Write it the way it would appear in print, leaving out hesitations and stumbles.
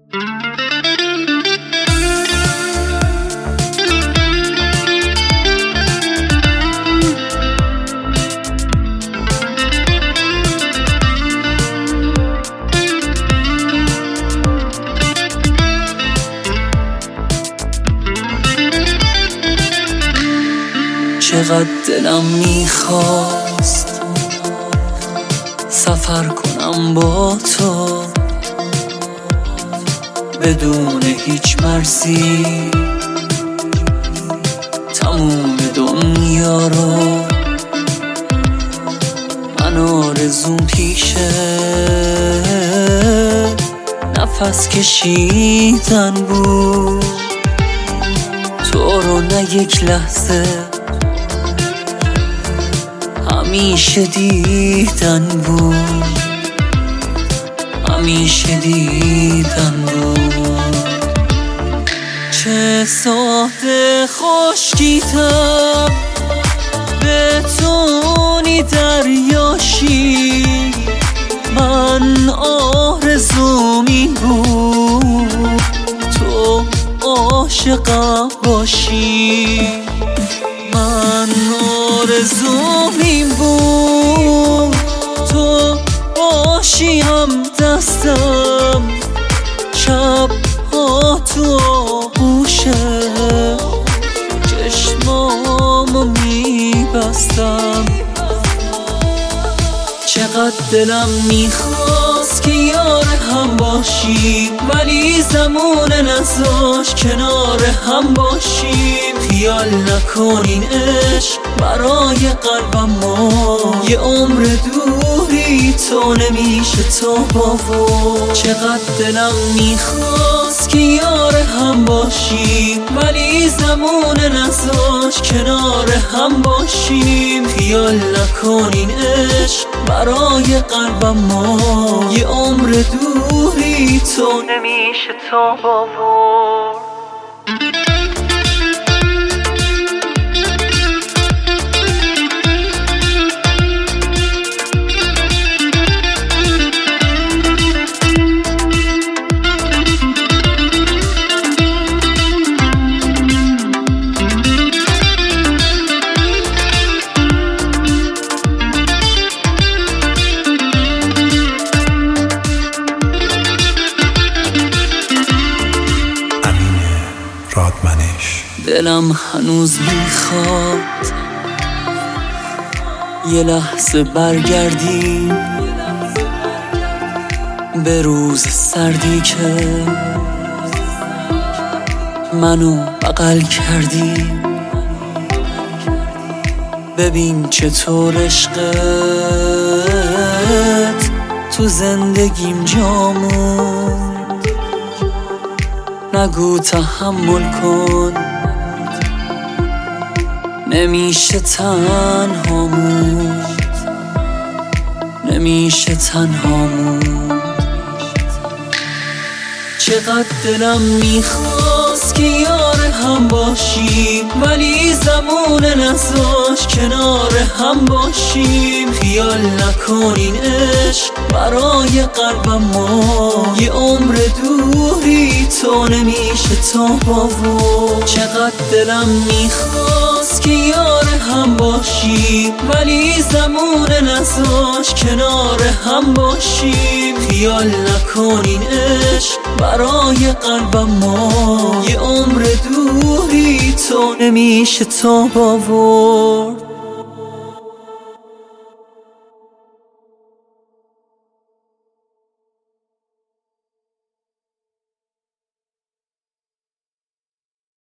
چقدر دلم میخواست سفر کنم با تو بدون هیچ مرزی، تموم دنیا رو. من آرزوم پیشه نفس کشیدن بود، تو رو نه یک لحظه همیشه دیدن بود، همیشه دیدن بود. چه ساده خشکیدم بتونی دریاشی، من آرزوم این بود تو عاشقم باشی. من آرزوم این بود تو باشی هم دستم، شب ها تو آغوشه چشمامو میبستم. چقدر دلم میخواست که یار هم باشیم، ولی زمان نذاشت کنار هم باشیم. خیال نکنین عشق برای قلبم ما یه عمر دوری تو نمیشه تو بابا. چقدر دلم میخواست که یار هم باشیم، ولی زمان نذاشت کنار هم باشیم. خیال نکنین عشق برای قلبم ما یه عمر دوری تو نمیشه تو بابا. دلم هنوز میخواد یه لحظه برگردی به روز سردی که منو بغل کردی. ببین چطور عشقت تو زندگیم جا موند، نگو تحمل کن نمیشه تنها موند، نمیشه تنها موند. چقدر دلم میخواست که یار هم باشیم، ولی زمان نذاشت کنار هم باشیم. خیال نکنین عشق برای قلبم ما یه عمر دوری تو نمیشه تو بابا. چقدر دلم میخواست که یار هم باشیم، ولی زمان نذاشت کنار هم باشیم. خیال نکنین عشق برای قلبم ما یه عمر دوری تو نمیشه تو بابا.